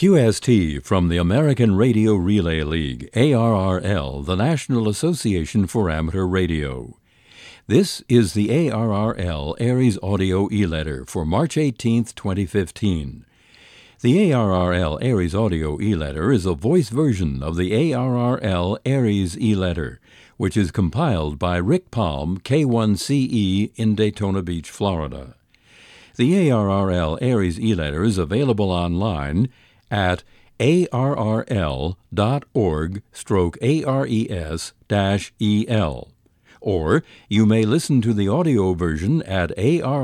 QST from the American Radio Relay League, ARRL, the National Association for Amateur Radio. This is the ARRL Aries Audio E-Letter for March 18, 2015. The ARRL Aries Audio E-Letter is a voice version of the ARRL Aries E-Letter, which is compiled by Rick Palm, K1CE in Daytona Beach, Florida. The ARRL Aries E-Letter is available online at arrl.org/ARES-EL, or you may listen to the audio version at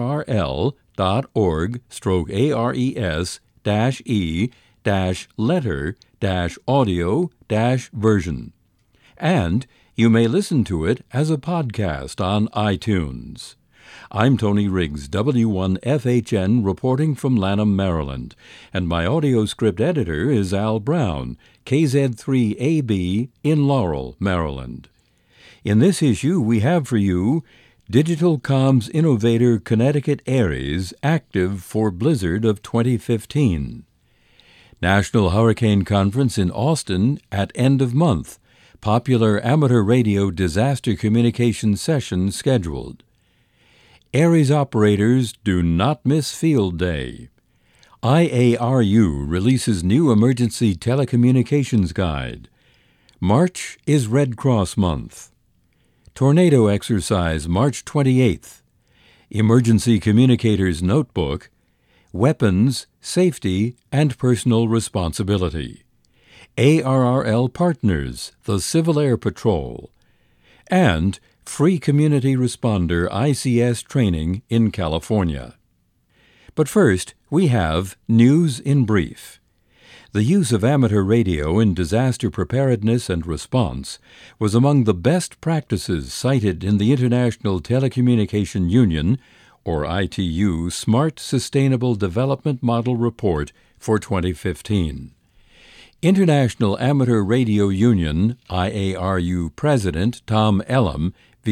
arrl.org/ARES-E-letter-audio-version. And you may listen to it as a podcast on iTunes. I'm Tony Riggs, W1FHN, reporting from Lanham, Maryland, and my audio script editor is Al Brown, KZ3AB in Laurel, Maryland. In this issue, we have for you Digital Comms Innovator Connecticut Aries active for blizzard of 2015. National Hurricane Conference in Austin at end of month. Popular amateur radio disaster communication session scheduled. Aries operators do not miss field day. IARU releases new emergency telecommunications guide. March is Red Cross Month. Tornado exercise March 28th. Emergency Communicators Notebook. Weapons, Safety, and Personal Responsibility. ARRL Partners, the Civil Air Patrol. And Free Community Responder ICS training in California. But first, we have News in Brief. The use of amateur radio in disaster preparedness and response was among the best practices cited in the International Telecommunication Union, or ITU, Smart Sustainable Development Model Report for 2015. International Amateur Radio Union, IARU President Tom Elam,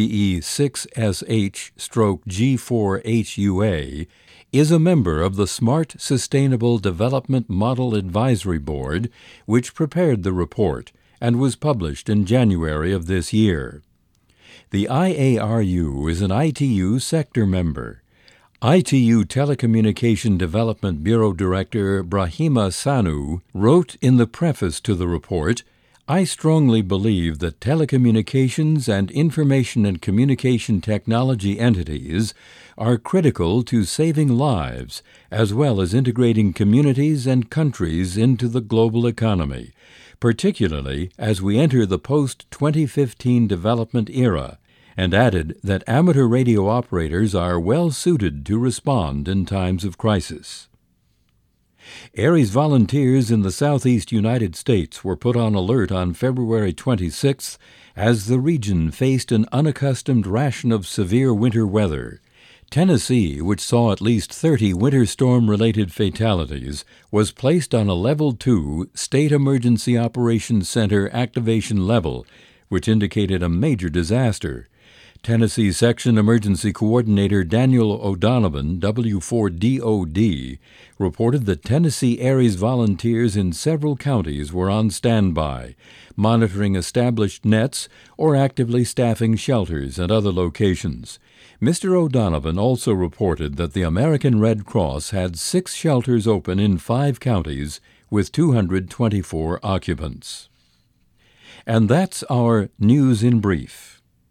VE6SH/G4HUA, is a member of the Smart Sustainable Development Model Advisory Board, which prepared the report and was published in January of this year. The IARU is an ITU sector member. ITU Telecommunication Development Bureau Director Brahima Sanu wrote in the preface to the report, "I strongly believe that telecommunications and information and communication technology entities are critical to saving lives as well as integrating communities and countries into the global economy, particularly as we enter the post-2015 development era," and added that amateur radio operators are well suited to respond in times of crisis. Aries volunteers in the southeast United States were put on alert on February 26th as the region faced an unaccustomed ration of severe winter weather. Tennessee, which saw at least 30 winter storm-related fatalities, was placed on a Level 2 State Emergency Operations Center activation level, which indicated a major disaster. Tennessee Section Emergency Coordinator Daniel O'Donovan, W4DOD, reported that Tennessee Aries volunteers in several counties were on standby, monitoring established nets or actively staffing shelters and other locations. Mr. O'Donovan also reported that the American Red Cross had 6 shelters open in 5 counties with 224 occupants. And that's our News in Brief.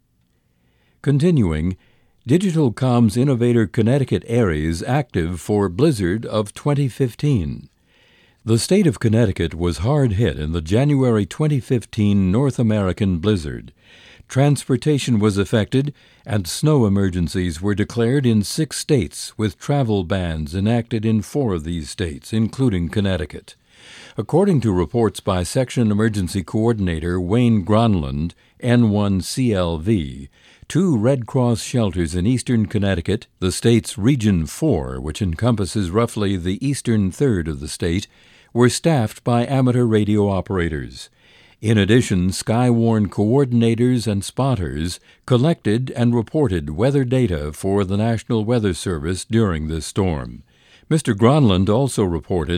Continuing, Digital Comms Innovator Connecticut Aries active for blizzard of 2015. The state of Connecticut was hard hit in the January 2015 North American blizzard. Transportation was affected, and snow emergencies were declared in 6 states, with travel bans enacted in 4 of these states, including Connecticut. According to reports by Section Emergency Coordinator Wayne Gronland, N1CLV, 2 Red Cross shelters in eastern Connecticut, the state's Region 4, which encompasses roughly the eastern third of the state, were staffed by amateur radio operators. In addition, Skywarn coordinators and spotters collected and reported weather data for the National Weather Service during this storm. Mr. Gronland also reported,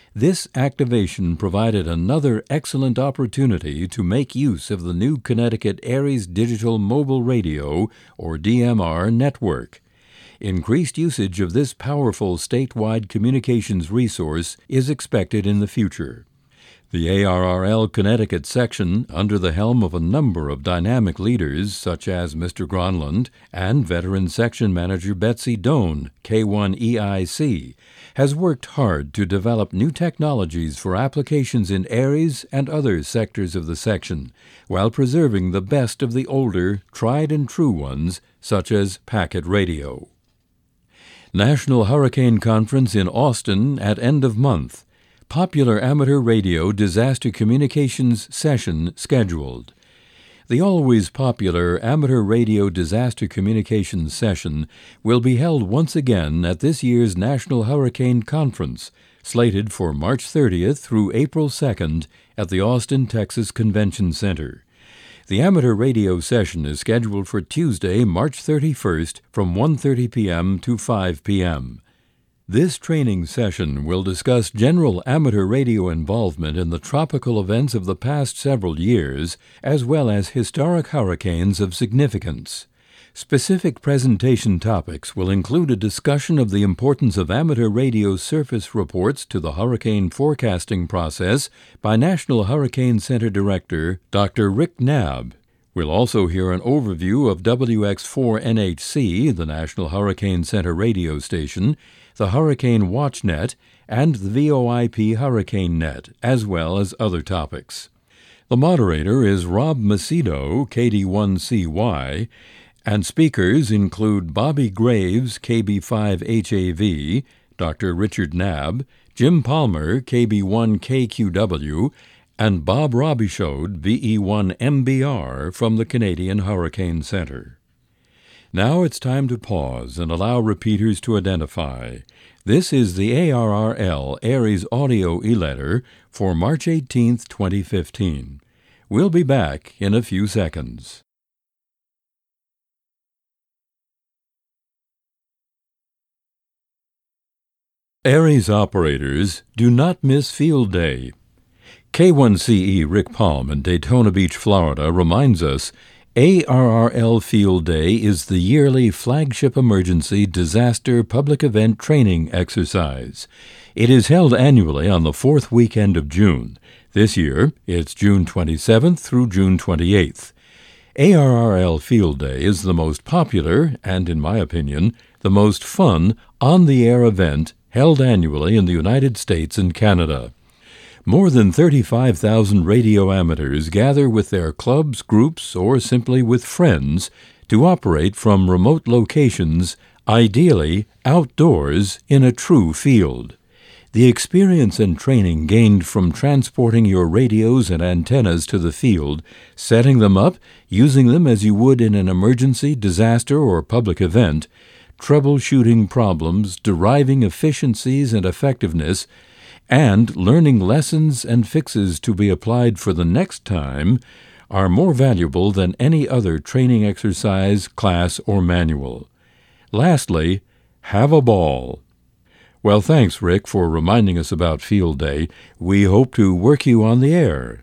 This activation provided another excellent opportunity to make use of the new Connecticut Aries Digital Mobile Radio, or DMR, network. Increased usage of this powerful statewide communications resource is expected in the future. The ARRL Connecticut section, under the helm of a number of dynamic leaders such as Mr. Gronlund and Veteran Section Manager Betsy Doan, K1EIC, has worked hard to develop new technologies for applications in Aries and other sectors of the section, while preserving the best of the older, tried-and-true ones, such as packet radio. National Hurricane Conference in Austin at end of month. Popular Amateur Radio Disaster Communications Session scheduled. The always popular Amateur Radio Disaster Communications Session will be held once again at this year's National Hurricane Conference, slated for March 30th through April 2nd at the Austin, Texas Convention Center. The amateur radio session is scheduled for Tuesday, March 31st from 1:30 p.m. to 5 p.m. This training session will discuss general amateur radio involvement in the tropical events of the past several years, as well as historic hurricanes of significance. Specific presentation topics will include a discussion of the importance of amateur radio surface reports to the hurricane forecasting process by National Hurricane Center Director Dr. Rick Knabb. We'll also hear an overview of WX4NHC, the National Hurricane Center radio station, the Hurricane WatchNet, and the VoIP Hurricane Net, as well as other topics. The moderator is Rob Macedo, KD1CY, and speakers include Bobby Graves, KB5HAV, Dr. Richard Knabb, Jim Palmer, KB1KQW, and Bob Robichaud, VE1MBR, from the Canadian Hurricane Center. Now it's time to pause and allow repeaters to identify. This is the ARRL Aries Audio E-Letter for March 18, 2015. We'll be back in a few seconds. Aries operators, do not miss Field Day. K1CE Rick Palm in Daytona Beach, Florida, reminds us ARRL Field Day is the yearly flagship emergency disaster public event training exercise. It is held annually on the fourth weekend of June. This year, it's June 27th through June 28th. ARRL Field Day is the most popular and, in my opinion, the most fun on-the-air event held annually in the United States and Canada. More than 35,000 radio amateurs gather with their clubs, groups, or simply with friends to operate from remote locations, ideally outdoors in a true field. The experience and training gained from transporting your radios and antennas to the field, setting them up, using them as you would in an emergency, disaster, or public event, troubleshooting problems, deriving efficiencies and effectiveness, and learning lessons and fixes to be applied for the next time are more valuable than any other training exercise, class, or manual. Lastly, have a ball. Well, thanks, Rick, for reminding us about Field Day. We hope to work you on the air.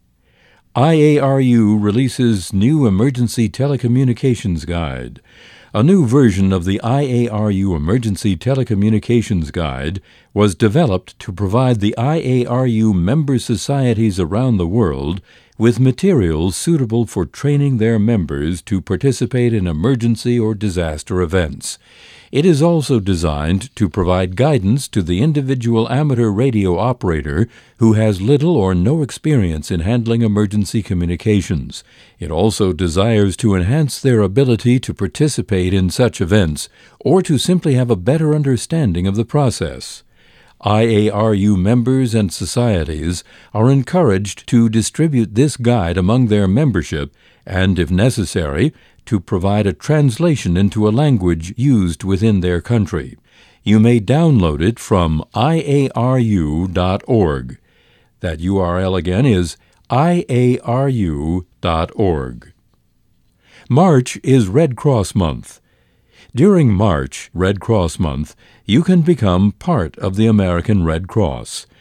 IARU releases new Emergency Telecommunications Guide. A new version of the IARU Emergency Telecommunications Guide was developed to provide the IARU member societies around the world with materials suitable for training their members to participate in emergency or disaster events. It is also designed to provide guidance to the individual amateur radio operator who has little or no experience in handling emergency communications. It also desires to enhance their ability to participate in such events or to simply have a better understanding of the process. IARU members and societies are encouraged to distribute this guide among their membership and, if necessary, to provide a translation into a language used within their country. You may download it from iaru.org. That URL again is iaru.org. March is Red Cross Month. During March, Red Cross Month, you can become part of the American Red Cross.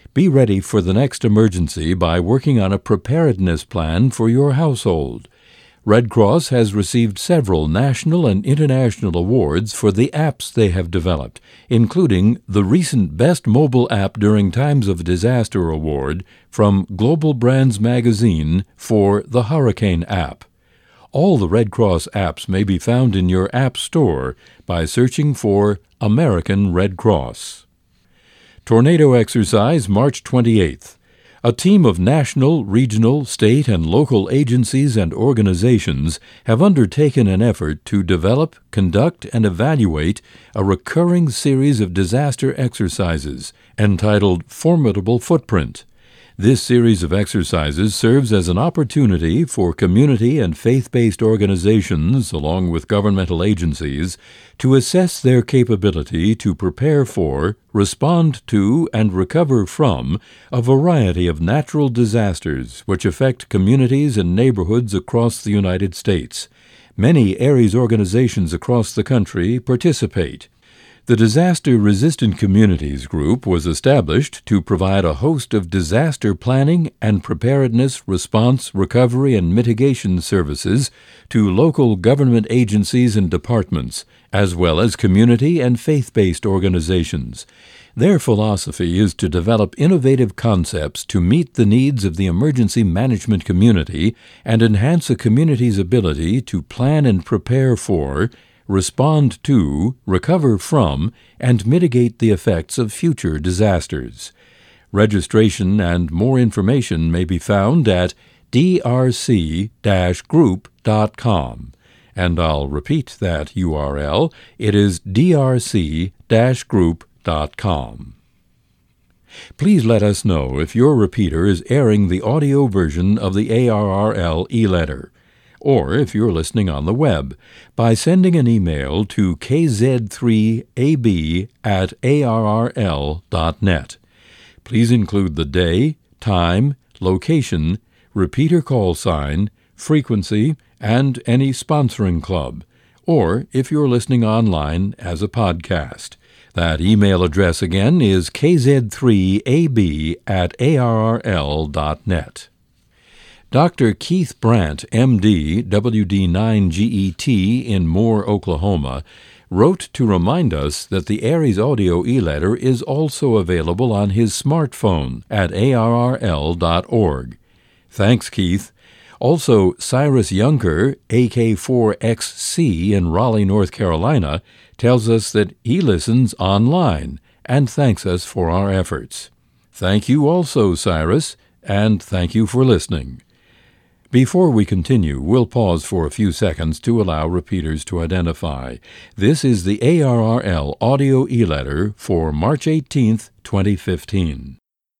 Be ready for the next emergency by working on a preparedness plan for your household. Red Cross has received several national and international awards for the apps they have developed, including the recent Best Mobile App During Times of Disaster Award from Global Brands Magazine for the Hurricane app. All the Red Cross apps may be found in your app store by searching for American Red Cross. Tornado Exercise, March 28th. A team of national, regional, state, and local agencies and organizations have undertaken an effort to develop, conduct, and evaluate a recurring series of disaster exercises entitled Formidable Footprint. This series of exercises serves as an opportunity for community and faith-based organizations, along with governmental agencies, to assess their capability to prepare for, respond to, and recover from a variety of natural disasters which affect communities and neighborhoods across the United States. Many ARES organizations across the country participate. The Disaster Resistant Communities Group was established to provide a host of disaster planning and preparedness, response, recovery, and mitigation services to local government agencies and departments, as well as community and faith-based organizations. Their philosophy is to develop innovative concepts to meet the needs of the emergency management community and enhance a community's ability to plan and prepare for, respond to, recover from, and mitigate the effects of future disasters. Registration and more information may be found at drc-group.com. And I'll repeat that URL. It is drc-group.com. Please let us know if your repeater is airing the audio version of the ARRL e-letter, or if you're listening on the web, by sending an email to kz3ab@arrl.net. Please include the day, time, location, repeater call sign, frequency, and any sponsoring club, or if you're listening online as a podcast. That email address again is kz3ab@arrl.net. Dr. Keith Brandt, M.D., WD9GET in Moore, Oklahoma, wrote to remind us that the ARES audio e-letter is also available on his smartphone at arrl.org. Thanks, Keith. Also, Cyrus Yunker, AK4XC in Raleigh, North Carolina, tells us that he listens online and thanks us for our efforts. Thank you also, Cyrus, and thank you for listening. Before we continue, we'll pause for a few seconds to allow repeaters to identify. This is the ARRL audio e-letter for March 18, 2015.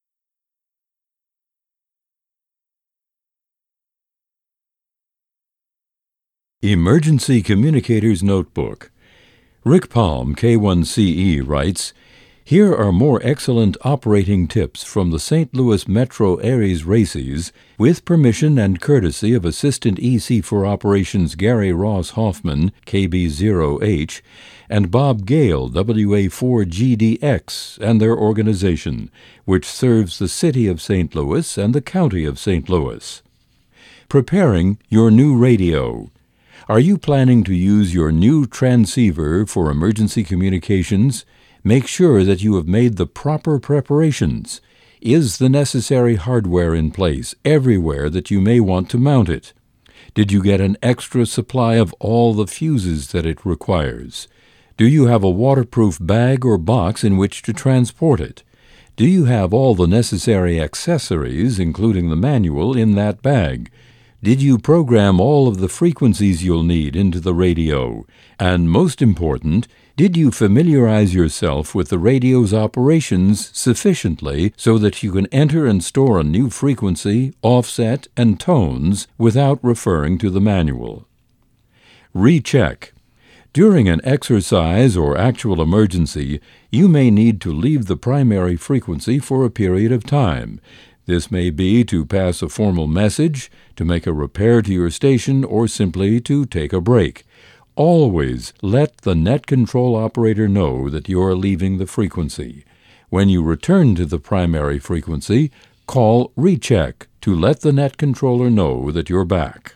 Emergency Communicator's Notebook. Rick Palm, K1CE, writes, "Here are more excellent operating tips from the St. Louis Metro ARES RACES, with permission and courtesy of Assistant EC for Operations Gary Ross Hoffman, KB0H, and Bob Gale, WA4GDX, and their organization, which serves the City of St. Louis and the County of St. Louis. Preparing your new radio. Are you planning to use your new transceiver for emergency communications? Make sure that you have made the proper preparations. Is the necessary hardware in place everywhere that you may want to mount it? Did you get an extra supply of all the fuses that it requires? Do you have a waterproof bag or box in which to transport it? Do you have all the necessary accessories, including the manual, in that bag? Did you program all of the frequencies you'll need into the radio? And most important, did you familiarize yourself with the radio's operations sufficiently so that you can enter and store a new frequency, offset, and tones without referring to the manual? Recheck. During an exercise or actual emergency, you may need to leave the primary frequency for a period of time. This may be to pass a formal message, to make a repair to your station, or simply to take a break. Always let the net control operator know that you are leaving the frequency. When you return to the primary frequency, call Recheck to let the net controller know that you're back.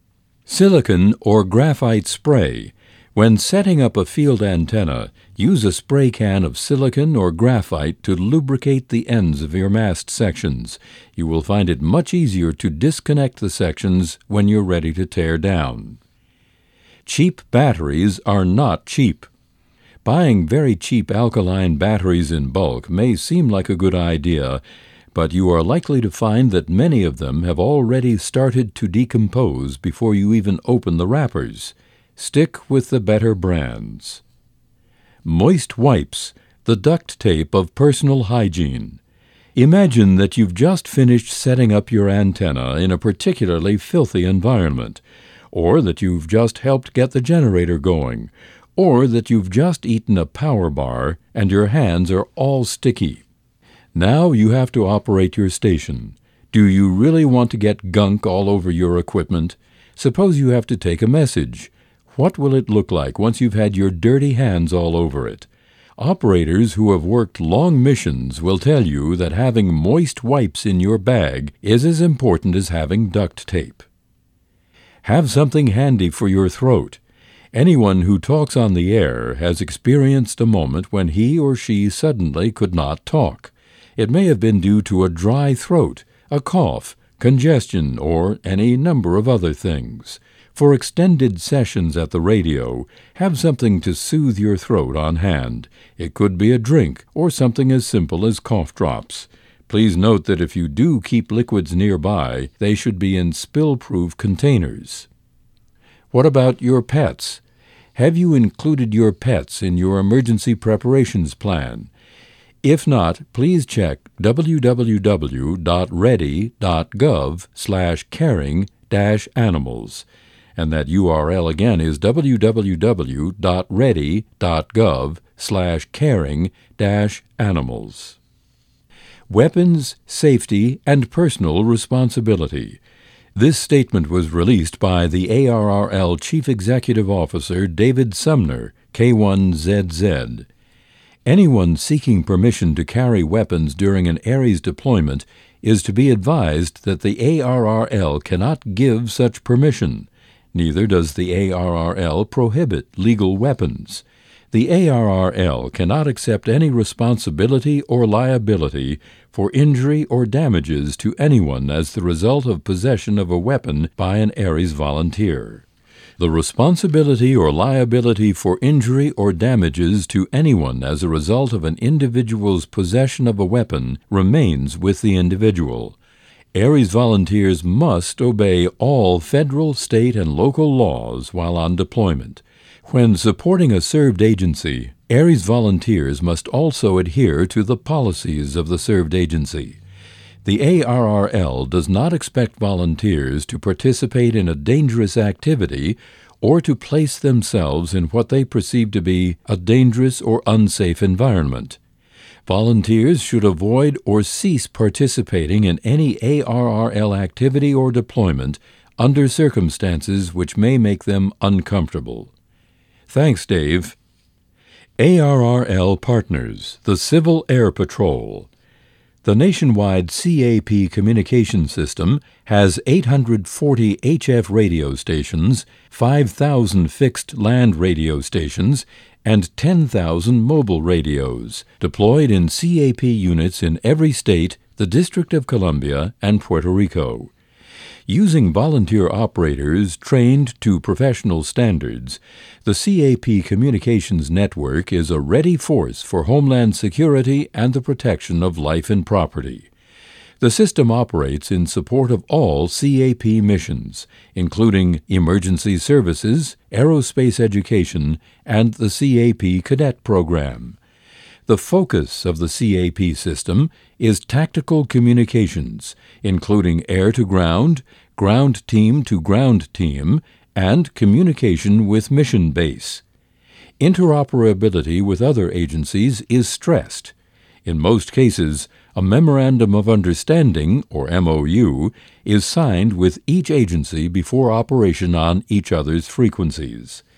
Silicon or graphite spray. When setting up a field antenna, use a spray can of silicon or graphite to lubricate the ends of your mast sections. You will find it much easier to disconnect the sections when you're ready to tear down. Cheap batteries are not cheap. Buying very cheap alkaline batteries in bulk may seem like a good idea, but you are likely to find that many of them have already started to decompose before you even open the wrappers. Stick with the better brands. Moist wipes, the duct tape of personal hygiene. Imagine that you've just finished setting up your antenna in a particularly filthy environment, or that you've just helped get the generator going, or that you've just eaten a power bar and your hands are all sticky. Now you have to operate your station. Do you really want to get gunk all over your equipment? Suppose you have to take a message. What will it look like once you've had your dirty hands all over it? Operators who have worked long missions will tell you that having moist wipes in your bag is as important as having duct tape. Have something handy for your throat. Anyone who talks on the air has experienced a moment when he or she suddenly could not talk. It may have been due to a dry throat, a cough, congestion, or any number of other things. For extended sessions at the radio, have something to soothe your throat on hand. It could be a drink or something as simple as cough drops. Please note that if you do keep liquids nearby, they should be in spill-proof containers. What about your pets? Have you included your pets in your emergency preparations plan? If not, please check www.ready.gov/caring-animals. And that URL again is www.ready.gov/caring-animals. Weapons, safety, and personal responsibility. This statement was released by the ARRL Chief Executive Officer David Sumner, K1ZZ. Anyone seeking permission to carry weapons during an ARES deployment is to be advised that the ARRL cannot give such permission. Neither does the ARRL prohibit legal weapons. The ARRL cannot accept any responsibility or liability for injury or damages to anyone as the result of possession of a weapon by an ARES volunteer. The responsibility or liability for injury or damages to anyone as a result of an individual's possession of a weapon remains with the individual. ARES volunteers must obey all federal, state, and local laws while on deployment. When supporting a served agency, ARES volunteers must also adhere to the policies of the served agency. The ARRL does not expect volunteers to participate in a dangerous activity or to place themselves in what they perceive to be a dangerous or unsafe environment. Volunteers should avoid or cease participating in any ARRL activity or deployment under circumstances which may make them uncomfortable. Thanks, Dave. ARRL Partners, the Civil Air Patrol. The nationwide CAP communication system has 840 HF radio stations, 5,000 fixed land radio stations, and 10,000 mobile radios, deployed in CAP units in every state, the District of Columbia, and Puerto Rico. Using volunteer operators trained to professional standards, the CAP Communications Network is a ready force for homeland security and the protection of life and property. The system operates in support of all CAP missions, including emergency services, aerospace education, and the CAP Cadet Program. The focus of the CAP system is tactical communications, including air-to-ground, ground team-to-ground team, and communication with mission base. Interoperability with other agencies is stressed. In most cases, a Memorandum of Understanding, or MOU, is signed with each agency before operation on each other's frequencies.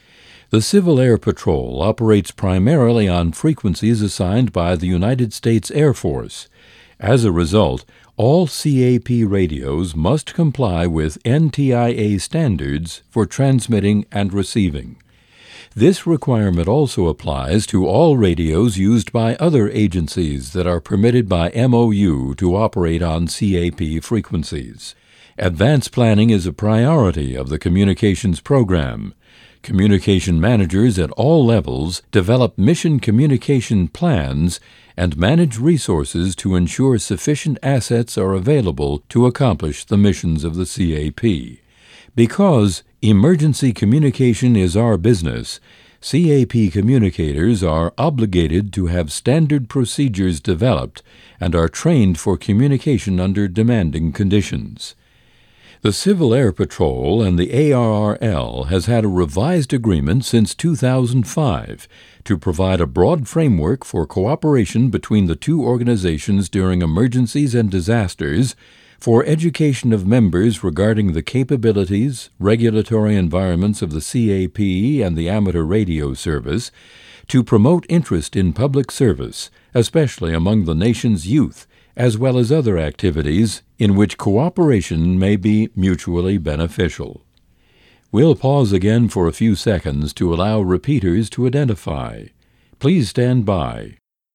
The Civil Air Patrol operates primarily on frequencies assigned by the United States Air Force. As a result, all CAP radios must comply with NTIA standards for transmitting and receiving. This requirement also applies to all radios used by other agencies that are permitted by MOU to operate on CAP frequencies. Advance planning is a priority of the communications program. Communication managers at all levels develop mission communication plans and manage resources to ensure sufficient assets are available to accomplish the missions of the CAP. Because emergency communication is our business, CAP communicators are obligated to have standard procedures developed and are trained for communication under demanding conditions. The Civil Air Patrol and the ARRL has had a revised agreement since 2005 to provide a broad framework for cooperation between the two organizations during emergencies and disasters, for education of members regarding the capabilities, regulatory environments of the CAP and the amateur radio service, to promote interest in public service, especially among the nation's youth, as well as other activities in which cooperation may be mutually beneficial. We'll pause again for a few seconds to allow repeaters to identify. Please stand by.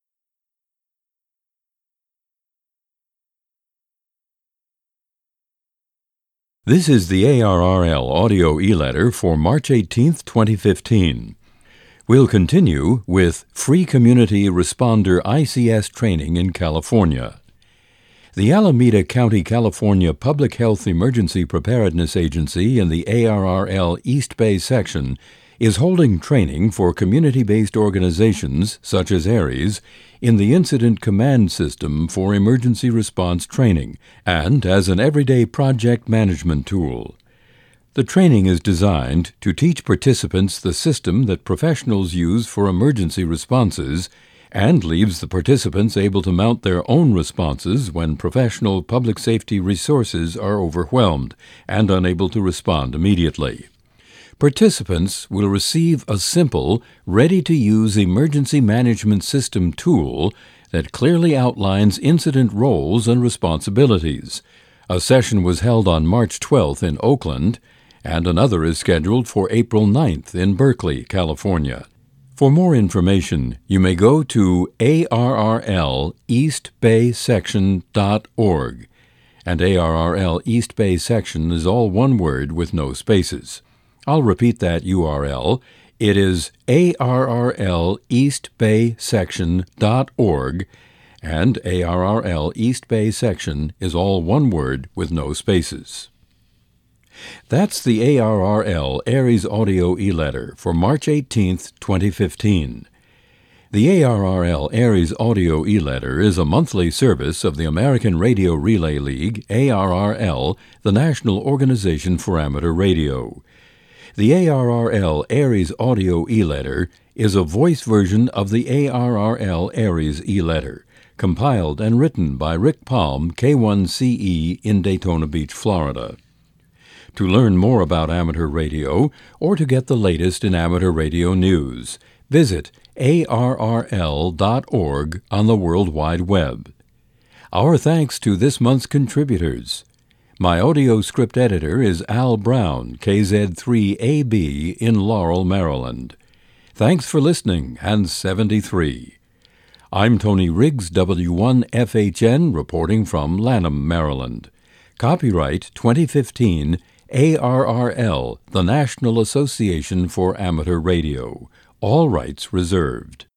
This is the ARRL audio e-letter for March 18, 2015. We'll continue with Free Community Responder ICS training in California. The Alameda County, California Public Health Emergency Preparedness Agency in the ARRL East Bay section is holding training for community-based organizations, such as ARES, in the Incident Command System for emergency response training and as an everyday project management tool. The training is designed to teach participants the system that professionals use for emergency responses and leaves the participants able to mount their own responses when professional public safety resources are overwhelmed and unable to respond immediately. Participants will receive a simple, ready-to-use emergency management system tool that clearly outlines incident roles and responsibilities. A session was held on March 12th in Oakland, and another is scheduled for April 9th in Berkeley, California. For more information, you may go to arrleastbaysection.org, and ARRL East Bay Section is all one word with no spaces. I'll repeat that URL. It is arrleastbaysection.org, and ARRL East Bay Section is all one word with no spaces. That's the ARRL ARES audio e-letter for March 18, 2015. The ARRL ARES audio e-letter is a monthly service of the American Radio Relay League, ARRL, the National Organization for Amateur Radio. The ARRL ARES audio e-letter is a voice version of the ARRL ARES e-letter, compiled and written by Rick Palm, K1CE in Daytona Beach, Florida. To learn more about amateur radio or to get the latest in amateur radio news, visit arrl.org on the World Wide Web. Our thanks to this month's contributors. My audio script editor is Al Brown, KZ3AB in Laurel, Maryland. Thanks for listening, and 73. I'm Tony Riggs, W1FHN, reporting from Lanham, Maryland. Copyright 2015, ARRL, the National Association for Amateur Radio. All rights reserved.